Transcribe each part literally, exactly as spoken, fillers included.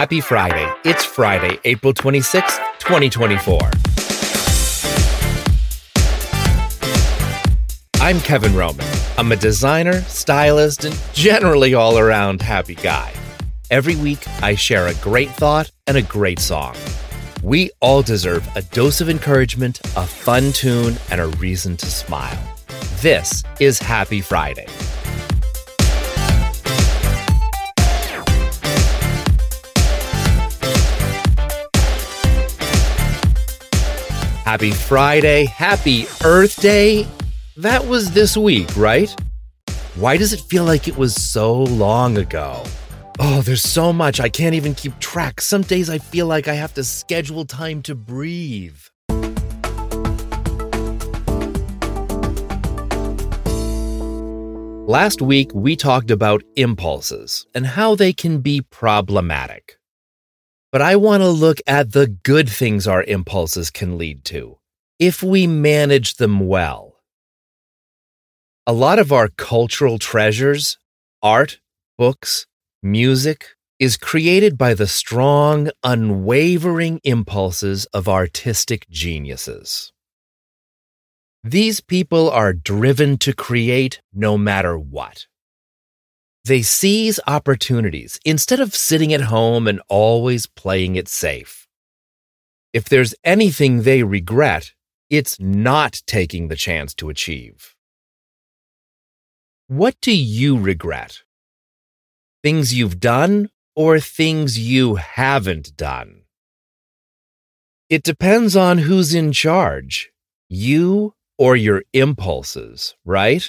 Happy Friday. It's Friday, April twenty-sixth, twenty twenty-four. I'm Kevin Roman. I'm a designer, stylist, and generally all-around happy guy. Every week, I share a great thought and a great song. We all deserve a dose of encouragement, a fun tune, and a reason to smile. This is Happy Friday. Happy Friday, happy Earth Day. That was this week, right? Why does it feel like it was so long ago? Oh, there's so much. I can't even keep track. Some days I feel like I have to schedule time to breathe. Last week, we talked about impulses and how they can be problematic. But I want to look at the good things our impulses can lead to, if we manage them well. A lot of our cultural treasures, art, books, music, is created by the strong, unwavering impulses of artistic geniuses. These people are driven to create no matter what. They seize opportunities instead of sitting at home and always playing it safe. If there's anything they regret, it's not taking the chance to achieve. What do you regret? Things you've done or things you haven't done? It depends on who's in charge, you or your impulses, right?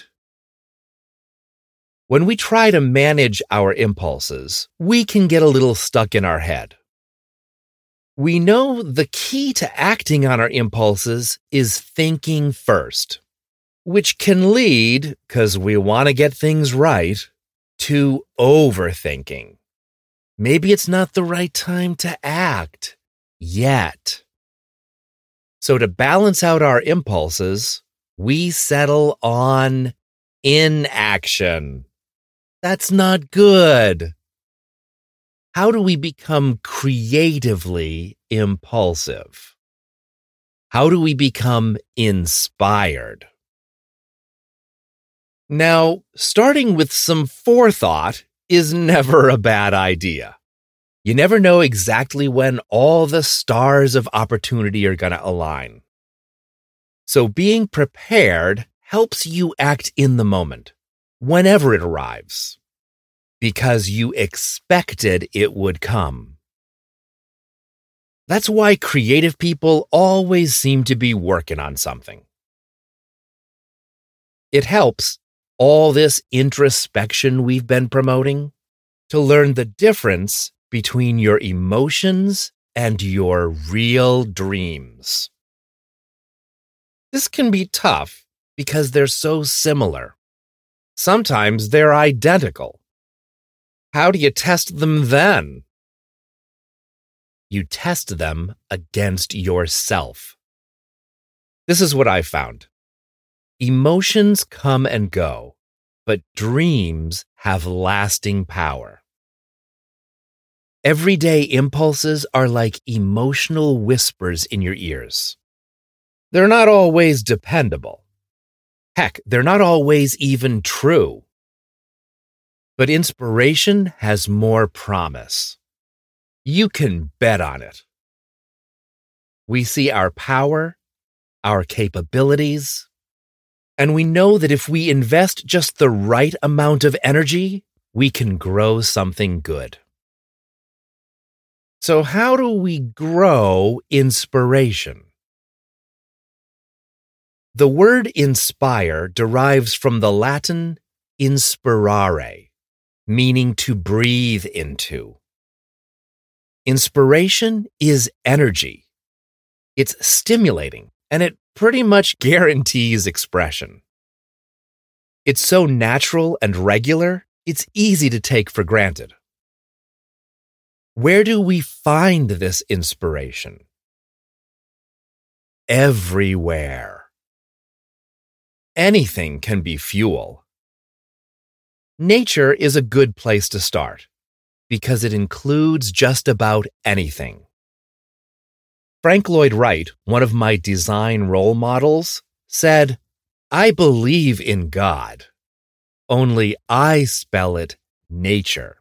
When we try to manage our impulses, we can get a little stuck in our head. We know the key to acting on our impulses is thinking first, which can lead, because we want to get things right, to overthinking. Maybe it's not the right time to act yet. So to balance out our impulses, we settle on inaction. That's not good. How do we become creatively impulsive? How do we become inspired? Now, starting with some forethought is never a bad idea. You never know exactly when all the stars of opportunity are going to align. So being prepared helps you act in the moment, whenever it arrives, because you expected it would come. That's why creative people always seem to be working on something. It helps, all this introspection we've been promoting, to learn the difference between your emotions and your real dreams. This can be tough because they're so similar. Sometimes they're identical. How do you test them then? You test them against yourself. This is what I found. Emotions come and go, but dreams have lasting power. Everyday impulses are like emotional whispers in your ears. They're not always dependable. Heck, they're not always even true. But inspiration has more promise. You can bet on it. We see our power, our capabilities, and we know that if we invest just the right amount of energy, we can grow something good. So how do we grow inspiration? The word inspire derives from the Latin inspirare, meaning to breathe into. Inspiration is energy. It's stimulating, and it pretty much guarantees expression. It's so natural and regular, it's easy to take for granted. Where do we find this inspiration? Everywhere. Anything can be fuel. Nature is a good place to start because it includes just about anything. Frank Lloyd Wright, one of my design role models, said, "I believe in God, only I spell it nature."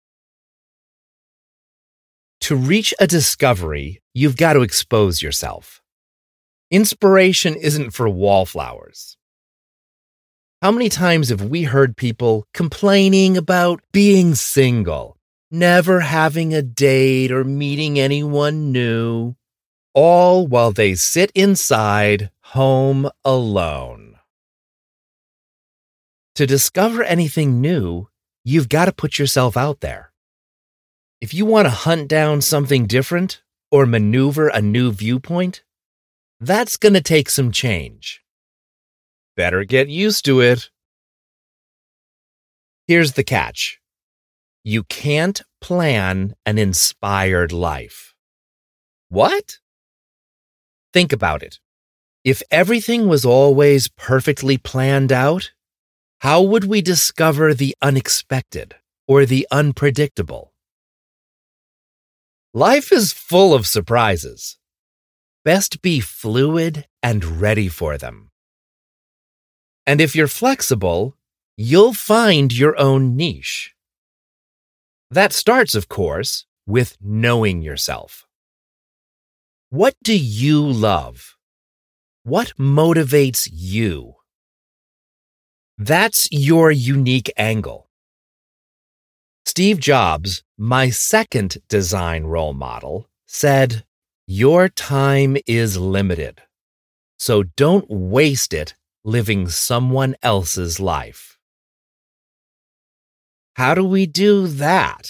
To reach a discovery, you've got to expose yourself. Inspiration isn't for wallflowers. How many times have we heard people complaining about being single, never having a date or meeting anyone new, all while they sit inside, home alone? To discover anything new, you've got to put yourself out there. If you want to hunt down something different or maneuver a new viewpoint, that's going to take some change. Better get used to it. Here's the catch. You can't plan an inspired life. What? Think about it. If everything was always perfectly planned out, how would we discover the unexpected or the unpredictable? Life is full of surprises. Best be fluid and ready for them. And if you're flexible, you'll find your own niche. That starts, of course, with knowing yourself. What do you love? What motivates you? That's your unique angle. Steve Jobs, my second design role model, said, "Your time is limited, so don't waste it living someone else's life." How do we do that?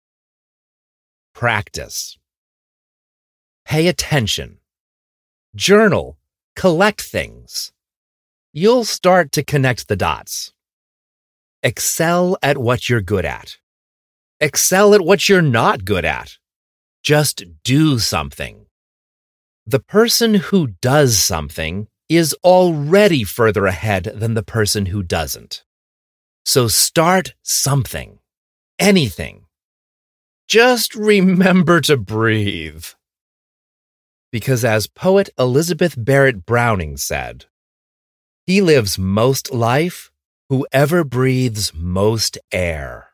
Practice. Pay attention. Journal. Collect things. You'll start to connect the dots. Excel at what you're good at. Excel at what you're not good at. Just do something. The person who does something is already further ahead than the person who doesn't. So start something. Anything. Just remember to breathe. Because as poet Elizabeth Barrett Browning said, "He lives most life, whoever breathes most air."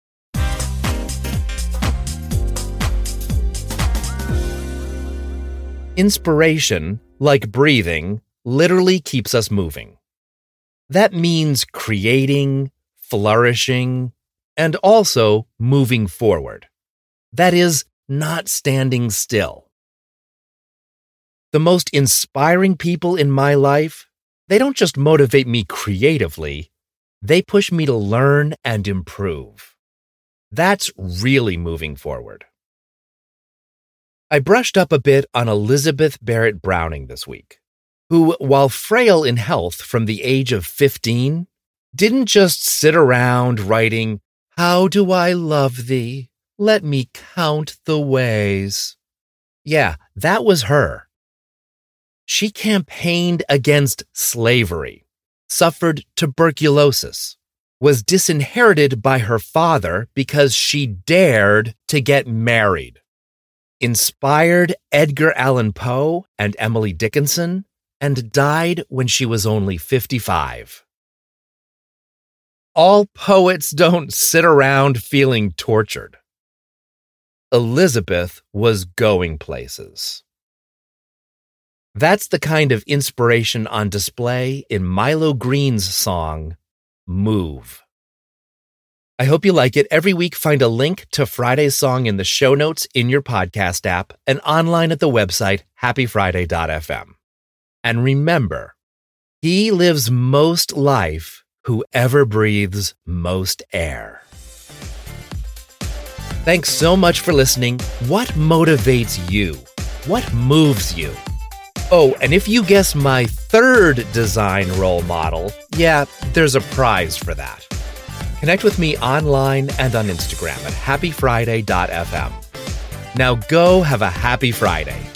Inspiration, like breathing, literally keeps us moving. That means creating, flourishing, and also moving forward. That is, not standing still. The most inspiring people in my life, they don't just motivate me creatively, they push me to learn and improve. That's really moving forward. I brushed up a bit on Elizabeth Barrett Browning this week, who, while frail in health from the age of fifteen, didn't just sit around writing, "How do I love thee? Let me count the ways." Yeah, that was her. She campaigned against slavery, suffered tuberculosis, was disinherited by her father because she dared to get married, inspired Edgar Allan Poe and Emily Dickinson, and died when she was only fifty-five. All poets don't sit around feeling tortured. Elizabeth was going places. That's the kind of inspiration on display in Milo Green's song, Move. I hope you like it. Every week, find a link to Friday's song in the show notes in your podcast app and online at the website happy friday dot f m. And remember, he lives most life, whoever breathes most air. Thanks so much for listening. What motivates you? What moves you? Oh, and if you guess my third design role model, yeah, there's a prize for that. Connect with me online and on Instagram at happy friday dot f m. Now go have a happy Friday.